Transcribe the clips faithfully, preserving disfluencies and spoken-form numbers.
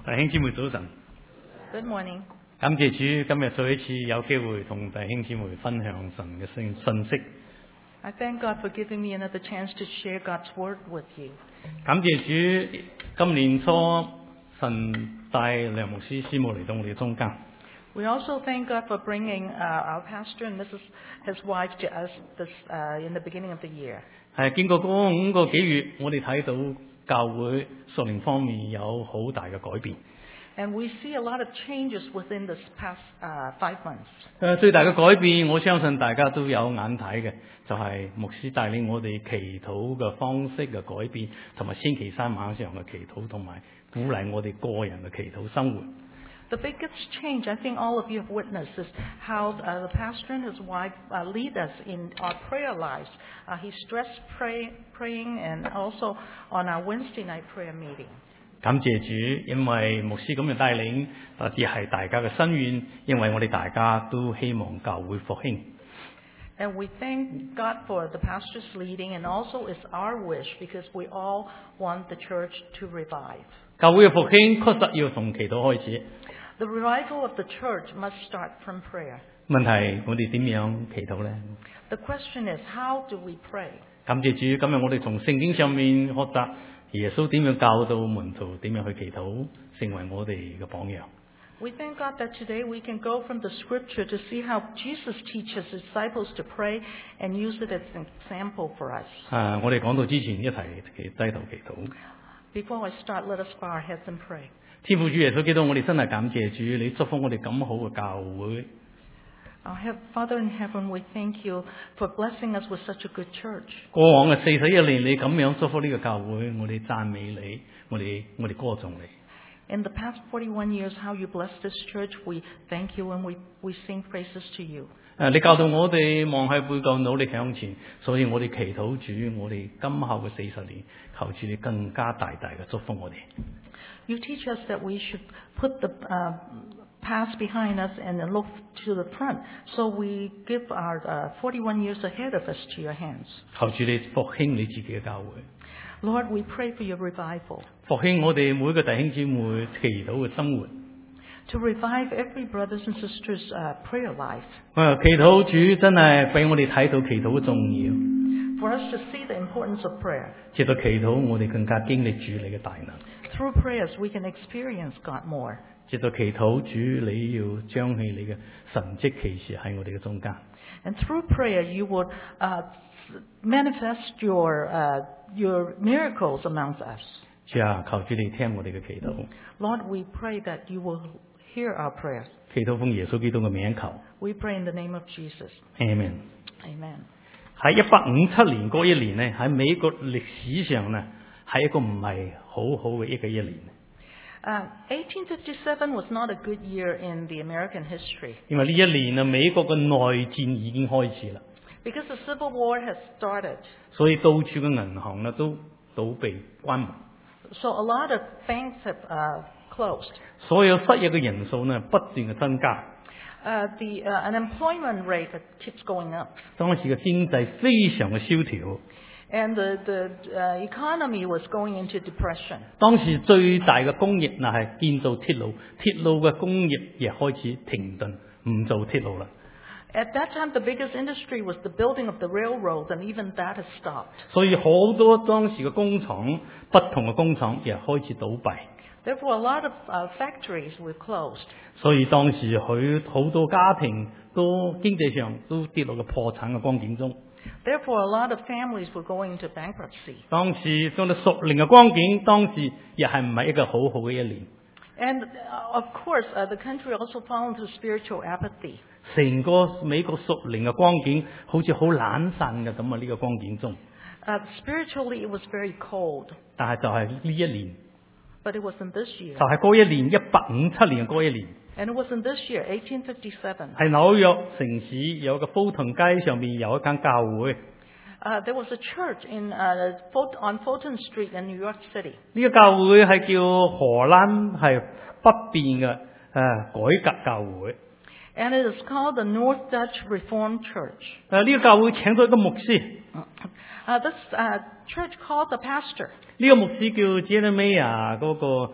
弟兄姊妹早晨。 Good morning. 感謝主，今日再一次有機會同弟兄姊妹分享神嘅信信息。 I thank God for giving me another chance to share God's word with you. 感謝主，今年初神帶梁牧師師母嚟到我哋中間。 We also thank God for bringing uh, our pastor and Missus his wife to us this uh, in the beginning of the year. 係經過嗰五個幾月，我哋睇到教會屬靈方面有好大嘅改變。 And we see a lot of changes within this past uh, five months. 誒最大嘅改變，我相信大家都有眼睇嘅，就係、是、牧師帶領我哋祈禱嘅方式嘅改變，同埋星期三晚上嘅祈禱，同埋鼓勵我哋個人嘅祈禱生活。 The biggest change I think all of you have witnessed is how uh, the pastor and his wife uh, lead us in our prayer lives. Uh, he stressed pray, praying and also on our Wednesday night prayer meeting. 感謝主，因為牧師咁嘅帶領，啊，亦係大家嘅心願，因為我哋大家都希望教會復興。 And we thank God for the pastor's leading, and also it's our wish because we all want the church to revive. 教會嘅復興確實要從祈禱開始。 The revival of the church must start from prayer. 問題我哋點樣祈禱呢？ The question is, how do we pray? 感謝主，今日我哋從聖經上面學習耶穌點樣教導門徒點樣去祈禱，成為我哋嘅榜樣。 We thank God that today we can go from the scripture to see how Jesus teaches his disciples to pray and use it as an example for us. 啊，我哋講到之前一齊低頭祈禱。 Before I start, let us bow our heads and pray. 天父主耶穌基督，我哋真係感謝主，你祝福我哋咁好嘅教會。 Our Heav- Father in heaven, we thank you for blessing us with such a good church. 過往嘅四十一年，你咁樣祝福呢個教會，我哋讚美你，我哋我哋歌頌你。 In the past forty-one years, how you blessed this church, we thank you and we, we sing praises to you. 誒，你教導我哋望喺背後努力向前，所以我哋祈禱主，我哋今後嘅四十年，求主你更加大大嘅祝福我哋。 You teach us that we should put the uh, past behind us and then look to the front. So we give our uh, forty-one years ahead of us to your hands. 求主你復興你自己嘅教會， Lord, we pray for your revival. 復興我哋每個弟兄姊妹祈禱嘅生活。 To revive every brothers and sisters' uh, prayer life. 誒，祈禱主真係俾我哋睇到祈禱嘅重要。 For us to see the importance of prayer. 藉到祈禱，我哋更加經歷主你嘅大能。 Through prayers, we can experience God more. 藉到祈禱，主你要彰顯你嘅神蹟奇事喺我哋嘅中間。 And through prayer, you would uh, manifest your uh, your miracles amongst us. 主啊，求主你聽我哋嘅祈禱。 Lord, we pray that you will hear our prayers. 祈禱奉耶穌基督嘅名求。 We pray in the name of Jesus. Amen。 Amen. 喺一八五七年嗰一年呢，喺美國歷史上呢，係一個唔係好好嘅一個一年。 Uh, eighteen fifty-seven was not a good year in the American history 因為呢一年啊，美國嘅內戰已經開始啦， because the Civil War has started. 所以到處嘅銀行呢都倒閉關門， So a lot of banks have uh, closed. 所有失業嘅人數呢不斷嘅增加。 Uh, the uh, unemployment rate keeps going up. 當時嘅經濟非常嘅蕭條。 And the, the uh, economy was going into depression. 當時最大嘅工業嗱係建造鐵路，鐵路嘅工業亦開始停頓，唔做鐵路啦。 At that time, the biggest industry was the building of the railroads, and even that has stopped. 所以好多當時嘅工廠，不同嘅工廠亦開始倒閉。 Therefore, a lot of uh, factories were closed. 所以當時佢好多家庭都經濟上都跌落個破產嘅光景中。 Therefore, a lot of families were going into bankruptcy. 當時到到屬靈嘅光景，當時亦係唔係一個好好嘅一年。 And uh, of course, uh, the country also fell into spiritual apathy. 成個美國屬靈嘅光景好似好懶散嘅咁啊！呢個光景中， Uh, spiritually, it was very cold. 但係就係呢一年， But it wasn't this year. 就係嗰一年一八五七年嘅嗰一年。 And it wasn't this year, eighteen fifty-seven. 喺紐約城市有個fulton街上面有一間教會， Uh, there was a church in, uh, Fult- on Fulton Street in New York City. 呢個教會係叫荷蘭係北邊嘅誒改革教會。 And it is called the North Dutch Reformed Church. 誒呢個教會請咗一個牧師， Uh, this uh, church called the pastor. 呢個牧師叫 Jeremiah 嗰個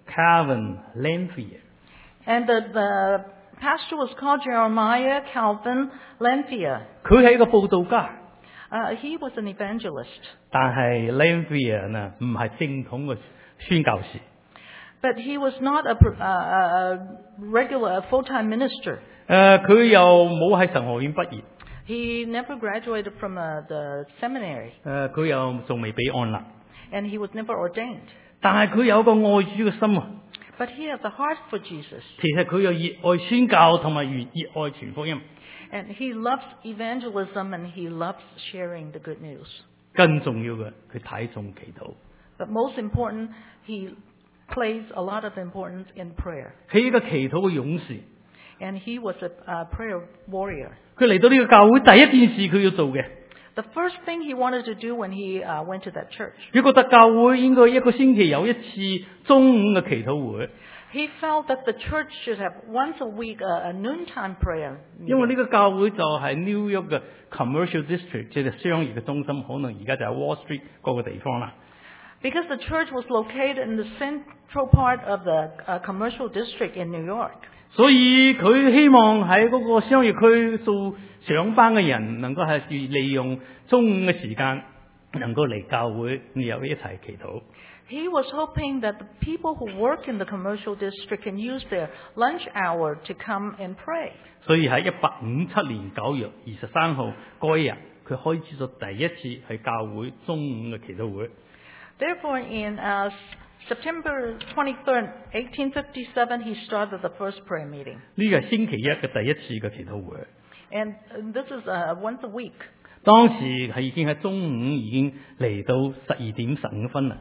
Calvin Lanphier。 And the, the pastor was called Jeremiah Calvin Lanphier. 佢係一個佈道家， Uh, he was an evangelist, 但係 Lanphier 呢唔係正統嘅宣教士。 but he was not a, pr- uh, a regular, a full-time minister. 誒佢又冇喺神學院畢業， He never graduated from uh, the seminary, 誒佢又仲未俾按立， and he was never ordained. 但係佢有個愛主嘅心啊！ But he has a heart for Jesus, 其實佢有熱愛宣教同埋熱熱愛傳福音。 and he loves evangelism, and he loves sharing the good news. 更重要嘅，佢睇重祈禱。 But most important, he plays a lot of importance in prayer, 佢一個祈禱嘅勇士。 and he was a, a prayer warrior. 佢嚟到呢個教會第一件事佢要做嘅， The first thing he wanted to do when he uh, went to that church, 佢覺得教會應該一個星期有一次中午嘅祈禱會， he felt that the church should have once a week a, a noontime prayer 因為呢 meeting. 個教會就係 New York 嘅 commercial district，即係商業嘅中心，可能而家就係 Wall Street 嗰個地方啦。 Because the church was located in the central part of the uh, commercial district in New York. 所以佢希望喺嗰個商業區做上班嘅人，能夠係利用中午嘅時間，能夠嚟教會，又一齊祈禱。 He was hoping that the people who work in the commercial district can use their lunch hour to come and pray. 所以喺一八五七年九月二十三號嗰一日，佢開始咗第一次喺教會中午嘅祈禱會。 Therefore, in uh, September twenty-third, eighteen fifty-seven, he started the first prayer meeting. 呢個係星期一嘅第一次嘅祈禱會。 And uh, this is uh, once a week. 當時係已經喺中午已經嚟到十二點十五分啦。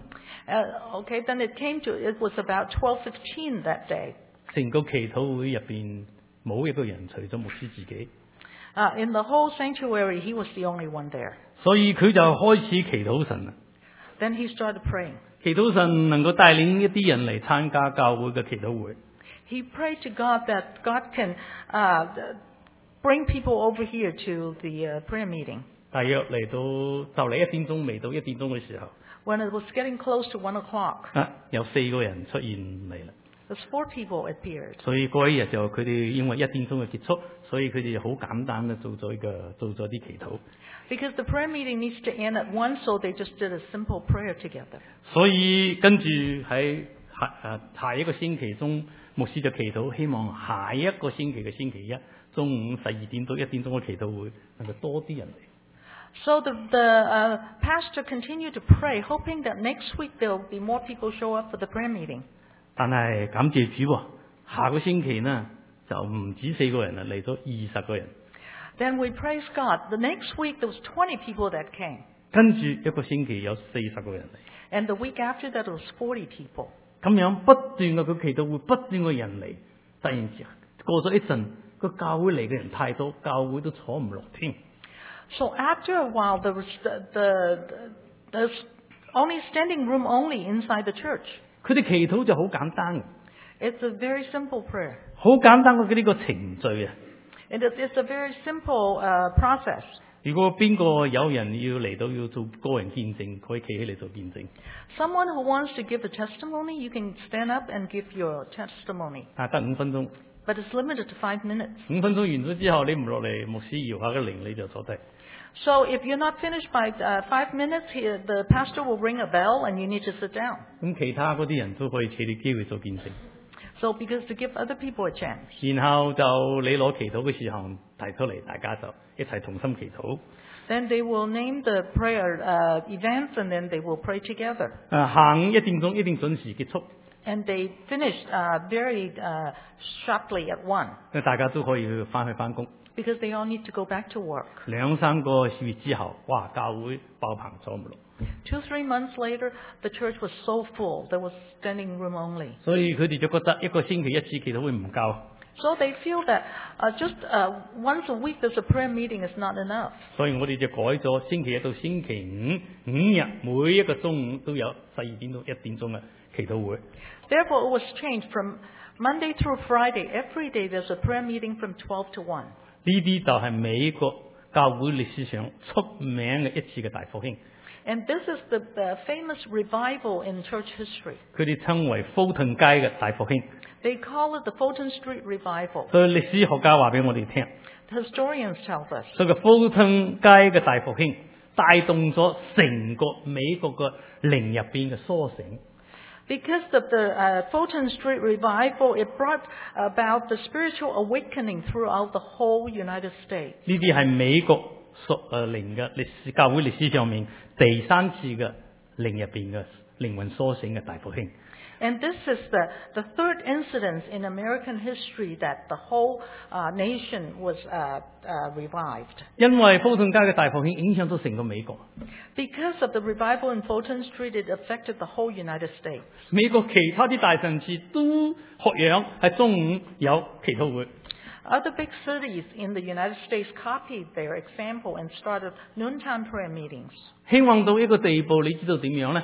Uh, okay, then it came to, it was about twelve fifteen that day. 成個祈禱會入邊冇一個人除咗牧師自己， Uh, in the whole sanctuary, he was the only one there. 所以佢就開始祈禱神啦。 Then he started praying. 祈禱神能夠帶領一啲人嚟參加教會嘅祈禱會。 He prayed to God that God can uh, bring people over here to the uh, prayer meeting. 大約嚟到就嚟一點鐘，未到一點鐘嘅時候， When it was getting close to one o'clock, 啊有四個人出現嚟啦。 there's four people appeared. 所以嗰一日就佢哋因為一點鐘嘅結束，所以佢哋就好簡單嘅做咗一個做咗啲祈禱。 Because the prayer meeting needs to end at one, so they just did a simple prayer together. 所以跟住喺下誒下一個星期中，牧師就祈禱，希望下一個星期嘅星期一中午十二點到一點鐘嘅祈禱會能夠多啲人嚟。 So the, the uh, pastor continued to pray, hoping that next week there will be more people show up for the prayer meeting. 但係感謝主喎，下個星期呢就唔止四個人啦，嚟咗二十個人。 Then we praise God. The next week there was twenty people that came. 跟住一個星期有四十個人嚟， And the week after that it was forty people. 咁樣不斷嘅佢祈禱會不斷嘅人嚟，突然之間過咗一陣，個教會嚟嘅人太多，教會都坐唔落添。 So after a while there was the, the, the there's only standing room only inside the church. 佢哋祈禱就好簡單嘅， It's a very simple prayer. 好簡單嘅呢個程序啊！ And it's, it's a very simple uh, process. 如果邊個有人要嚟到要做個人見證，可以企起嚟做見證。 Someone who wants to give a testimony, you can stand up and give your testimony. 啊，得五分鐘， But it's limited to five minutes. 五分鐘完咗之後，你唔落嚟，牧師搖下個鈴你就坐低。 So if you're not finished by uh, five minutes, he, the pastor will ring a bell and you need to sit down. 咁其他嗰啲人都可以借啲機會做見證。 So because to give other people a chance. 然後就你攞祈禱嘅時候提出嚟，大家就一齊同心祈禱。 Then they will name the prayer uh, events and then they will pray together. 啊，下午一點鐘一定準時結束， And they finished uh, very uh, sharply at one 大家都可以去翻去翻工。 because they all need to go back to work. 兩三個月之後，哇！教會爆棚坐唔落， Two, three months later, the church was so full, there was standing room only. 所以佢哋就覺得一個星期一次祈禱會唔夠， So they feel that uh, just uh, once a week there's a prayer meeting is not enough. 所以我哋就改咗星期一到星期五五日每一個中午都有十二點到一點鐘嘅祈禱會。 Therefore, it was changed from Monday through Friday. Every day there's a prayer meeting from twelve to one. 呢啲就係美國教會歷史上出名嘅一次嘅大復興。 And this is the, the famous revival in church history. 佢哋稱為fulton街嘅大復興。 They call it the Fulton Street Revival. 所以歷史學家話俾我哋聽， The historians tell us. 所以個 fulton 街嘅大復興帶動咗成個美國嘅靈入邊嘅甦醒。 Because of the uh, Fulton Street Revival, it brought about the spiritual awakening throughout the whole United States. 呢啲係美國屬誒靈嘅歷史教會歷史上面第三次嘅靈入邊嘅靈魂甦醒嘅大復興。 And this is the, the third incident in American history that the whole uh, nation was uh, uh, revived. 因為 fulton 街嘅大復興影響咗成個美國。 Because of the revival in Fulton Street, it affected the whole United States. 美國其他啲大城市都學樣係中午有祈禱會。 Other big cities in the United States copied their example and started noontime prayer meetings. 興旺到一個地步，你知道點樣呢？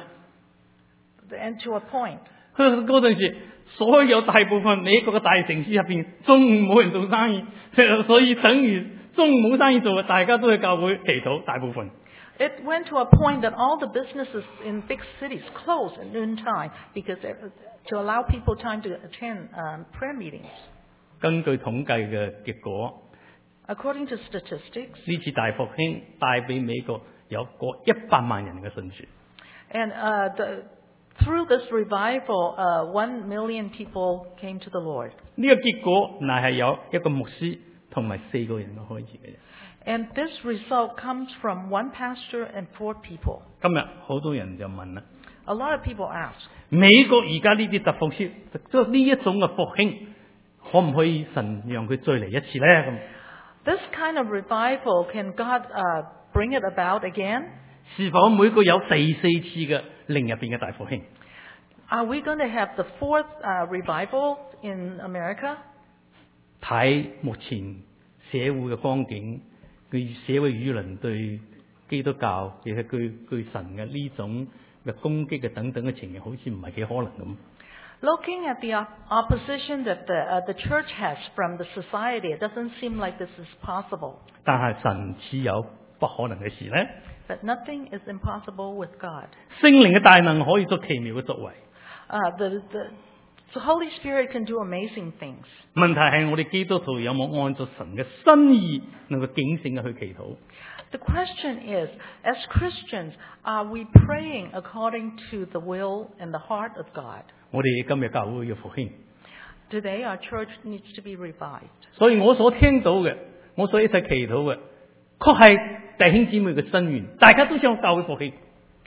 And to a point. 嗰陣時，所有大部分美國嘅大城市入邊，中午冇人做生意，所以等於中午冇生意做嘅，大家都去教會祈禱，大部分。 It went to a point that all the businesses in big cities closed at noontime because to allow people time to attend um, prayer meetings. 根據統計嘅結果， According to statistics, 呢次大復興帶俾美國有過一百萬人嘅信主。 and uh, the, through this revival, uh, one million people came to the Lord. 呢個結果乃係有一個牧師同埋四個人嘅開始嘅啫。 And this result comes from one pastor and four people. 今日好多人就問啦， A lot of people ask, 美國而家呢啲特復興，即係呢一種嘅復興，可唔可以神讓佢再嚟一次咧？咁 this kind of revival, can God uh, bring it about again? 是否每個有第四次嘅靈入邊嘅大復興？ Are we going to have the fourth uh, revival in America? 睇目前社會嘅光景，佢社會輿論對基督教，亦係對對神嘅呢種嘅攻擊嘅等等嘅情形，好似唔係幾可能咁。 Looking at the op- opposition that the, uh, the church has from the society, it doesn't seem like this is possible. 但係神似有不可能嘅事咧。 But nothing is impossible with God. 聖靈嘅大能可以作奇妙嘅作為。 Uh, the, the, the Holy Spirit can do amazing things. 問題係我哋基督徒有冇按照神嘅心意，能夠警醒嘅去祈禱？ The question is, as Christians, are we praying according to the will and the heart of God? 我哋今日教會要復興， Today, our church needs to be revived. 所以我所聽到嘅，我所一齊祈禱嘅，確係弟兄姊妹嘅心願，大家都想教會復興。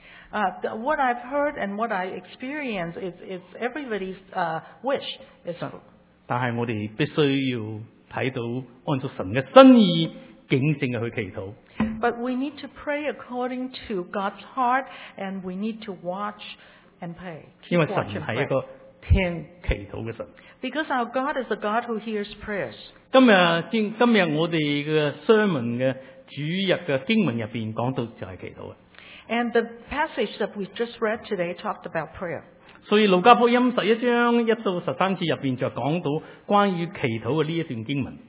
Uh, the, what I've heard and what I experience is, is everybody's uh, wish. Is, 但係我哋必須要睇到按照神嘅心意，警醒嘅去祈禱。 but we need to pray according to God's heart, and we need to watch and pray. 因 Keep 為 watch 神 and 係一 pray. 個聽祈禱嘅神。 Because our God is a God who hears prayers. 今日今今日我哋嘅 sermon 嘅主日嘅經文入邊講到就係祈禱嘅。 And the passage that we just read today talked about prayer. 所以路加福音十一章一到十三節入邊就講到關於祈禱嘅呢一段經文。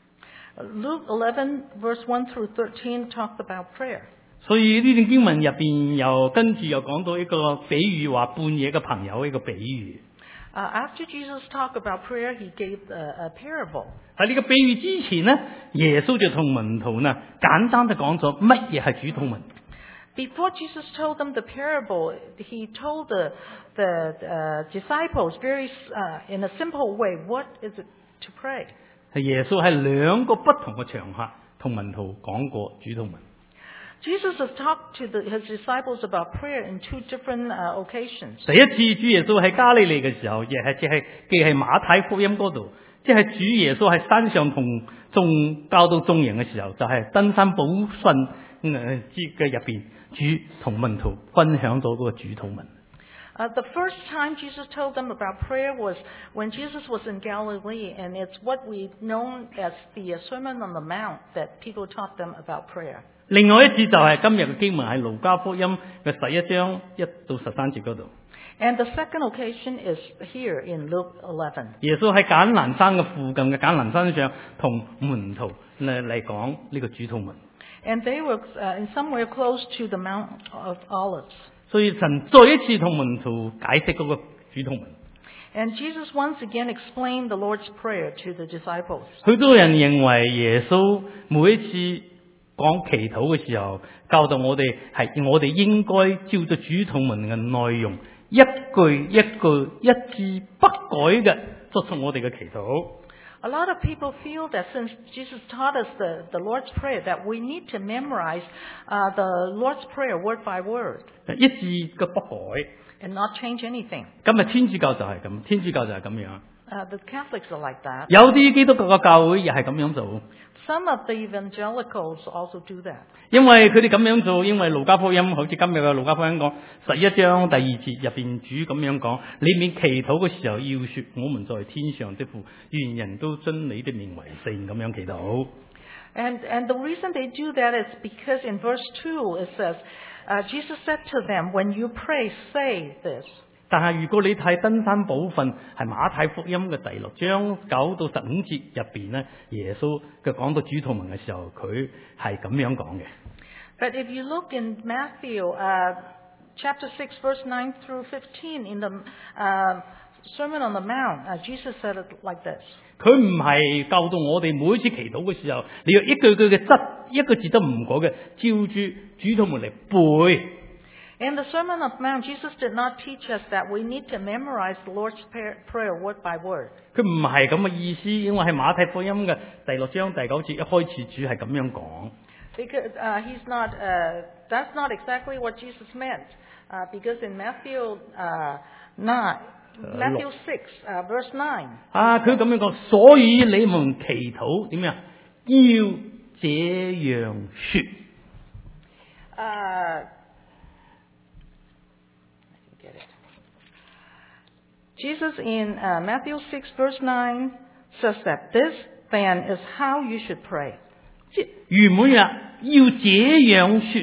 Luke eleven, verse one through thirteen talked about prayer. 所以呢段經文入邊又跟住又講到一個比喻，話半夜嘅朋友一個比喻。 Uh, after Jesus talked about prayer, he gave a, a parable. 喺呢個比喻之前呢，耶穌就同門徒呢簡單地講咗乜嘢係主禱文。 Before Jesus told them the parable, he told the, the uh, disciples very uh, in a simple way, what is it to pray? 係耶穌喺兩個不同嘅場合同門徒講過主禱文。 Jesus has talked to the, his disciples about prayer in two different uh, occasions. 第一次主耶穌喺加利利嘅時候，亦係即係既係馬太福音嗰度，即係主耶穌喺山上同眾教導眾人嘅時候，就係、是、登山寶訓誒節嘅入邊，主同門徒分享咗嗰個主禱文。 Uh, the first time Jesus told them about prayer was when Jesus was in Galilee, and it's what we know as the Sermon on the Mount that people taught them about prayer. 另外一次就係今日嘅經文喺路加福音嘅十一章一到十三節嗰度。 And the second occasion is here in Luke eleven. 耶穌喺橄欖山嘅附近嘅橄欖山上同門徒嚟嚟講呢個主禱文。 And they were uh, in somewhere close to the Mount of Olives. 所以神再一次同門徒解釋嗰個主禱文。 And Jesus once again explained the Lord's Prayer to the disciples. 許多人認為耶穌每一次講祈禱嘅時候，教導我哋係我哋應該照住主禱文嘅內容，一句一句一字不改嘅作出我哋嘅祈禱。 A lot of people feel that since Jesus taught us the, the Lord's Prayer, that we need to memorize uh, the Lord's Prayer word by word 一字嘅不改。 and not change anything. 今日天主教就係咁，天主教就係咁樣。 Uh, the Catholics are like that. 有啲基督教嘅教會亦係咁樣做。 Some of the evangelicals also do that. 因為佢哋咁樣做，因為路加福音好似今日嘅路加福音講十一章第二節入邊主咁樣講，你面祈禱嘅時候要說我們在天上的父，願人都尊你的名為聖咁樣祈禱。 And, and the reason they do that is because in verse two it says, uh, Jesus said to them, when you pray, say this. 但係如果你睇登山寶訓係馬太福音嘅第六章九到十五節入邊呢，耶穌嘅講到主禱文嘅時候，佢係咁樣講嘅。 But if you look in Matthew uh, chapter six, verse nine through fifteen, in the uh, Sermon on the Mount, uh, Jesus said it like this. 佢唔係教導我哋每一次祈禱嘅時候，你要一句句嘅質，一個字都唔改嘅，照住主禱文嚟背。 In the Sermon on the Mount, Jesus did not teach us that we need to memorize the Lord's Prayer word by word. 佢唔係咁嘅意思，因為喺馬太福音嘅第六章第九節一開始主係咁樣講。 Because uh, he's not, uh, that's not exactly what Jesus meant. Uh, because in Matthew uh, nine, Matthew six, uh, verse nine. 啊，佢咁樣講，所以你們祈禱點樣？要這樣說。 Uh, get it. Jesus in uh, Matthew six, verse nine says that this then is how you should pray. 即原本呀，要這樣說。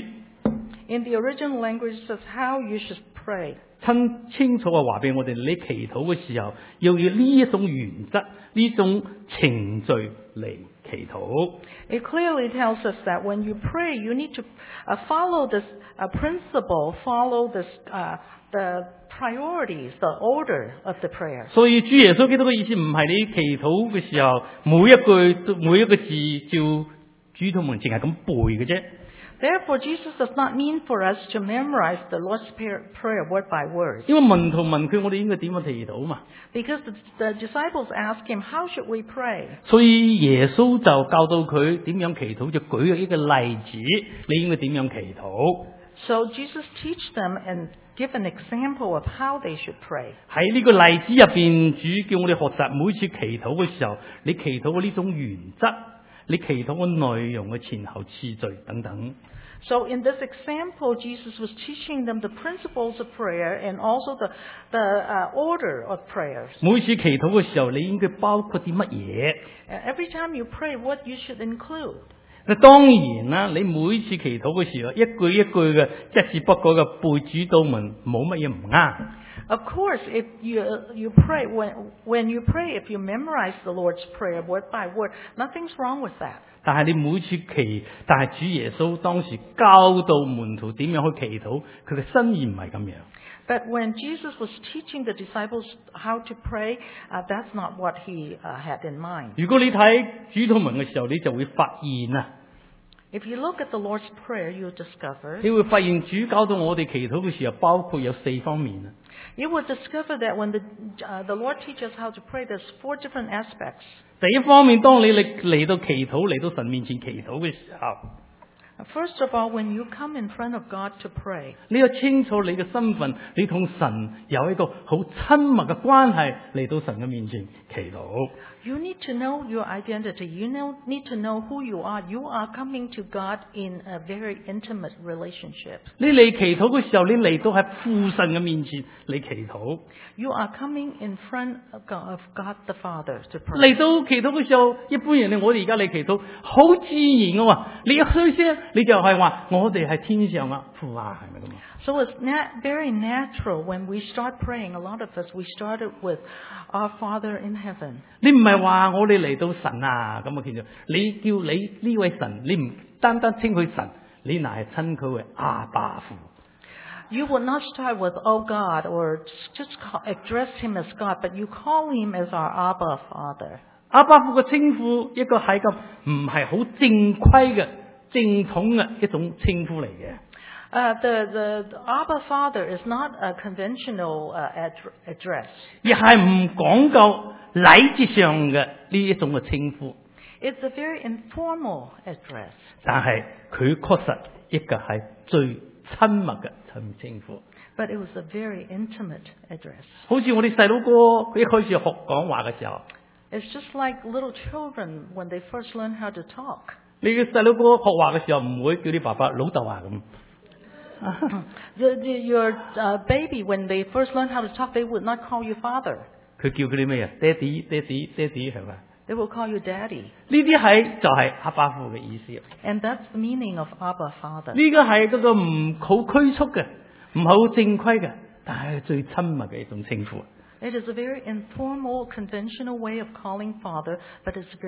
In the original language, it says how you should pray. 親清楚嘅話俾我哋，你祈禱嘅時候，要以呢一種原則、呢種程序嚟祈禱。 It clearly tells us that when you pray, you need to uh, follow this uh, principle, follow this uh, the priorities, the order of the prayer. 所以主耶穌基督嘅意思唔係你祈禱嘅時候，每一句都每一個字照主禱文淨係咁背嘅啫。 Therefore, Jesus does not mean for us to memorize the Lord's Prayer word by word. 因為門徒問佢，我哋應該點樣祈禱嘛？ Because the, the disciples asked him, how should we pray? 所以耶穌就教導佢點樣祈禱，就舉咗一個例子，你應該點樣祈禱。 So Jesus teach them and give an example of how they should pray. 喺呢個例子入邊，主叫我哋學習每次祈禱嘅時候，你祈禱嘅呢種原則。 你祈禱嘅內容嘅前後次序等等。 So in this example, Jesus was teaching them the principles of prayer and also the the uh, order of prayers. 每次祈禱嘅時候，你應該包括啲乜嘢？ Uh, every time you pray, what you should include. 嗱，當然啦，你每次祈禱嘅時候，一句一句嘅一字不改嘅背主禱文，冇乜嘢唔啱。 Of course, if you you pray when when you pray, if you memorize the Lord's Prayer word by word, nothing's wrong with that. 但係你每次祈，但係主耶穌當時教導門徒點樣去祈禱，佢嘅心意唔係咁樣。 But when Jesus was teaching the disciples how to pray, uh, that's not what he uh, had in mind. 如果你睇主禱文嘅時候，你就會發現啊， If you look at the Lord's Prayer, you'll discover 你會發現主教導我哋祈禱嘅時候，包括有四方面啊。 you will discover that when the uh, the Lord teaches how to pray, there's four different aspects. 第一方面，當你嚟嚟到祈禱，嚟到神面前祈禱嘅時候， First of all, when you come in front of God to pray, 你要清楚你嘅身份，你同神有一個好親密嘅關係，嚟到神嘅面前祈禱。 you need to know your identity. You know, need to know who you are. You are coming to God in a very intimate relationship. 你嚟祈禱嘅時候，你嚟到喺父神嘅面前嚟祈禱。 You are coming in front of God, of God the Father to pray. 嚟到祈禱嘅時候，一般人咧，我哋而家嚟祈禱，好自然嘅喎。你一開聲， 你就係話我哋係天上嘅父啊，係咪咁啊？ So it's nat- very natural when we start praying. A lot of us, we started with our Father in heaven. 你唔係話我哋嚟到神啊咁啊，叫做你叫你呢位神，你唔單單稱佢神，你乃係稱佢為阿爸父。 You would not start with, oh God, or just call, address him as God, but you call him as our Abba Father. 阿爸父嘅稱呼一個係咁唔係好正規嘅正統嘅一種稱呼嚟嘅。 Uh, the, the, the Abba Father is not a conventional uh, ad- address. 而係唔講究禮節上嘅呢一種嘅稱呼， It's a very informal address. 但係佢確實一個係最親密嘅稱呼。 But it was a very intimate address. 好似我哋細佬哥佢一開始學講話嘅時候， It's just like little children when they first learn how to talk. 你嘅細佬哥學話嘅時候唔會叫啲爸爸老豆啊咁。 The, the, your uh, baby, when they first learn how to talk, they would not call you father. 佢叫佢啲咩啊？爹哋爹哋爹哋係咪？ They will call you daddy. 呢啲係就係阿爸父嘅意思。 And that's the meaning of Abba Father. 呢個係嗰個唔好拘束嘅，唔係好正規嘅，但係最親密嘅一種稱呼。 It is a very informal, conventional way of calling father, but it's very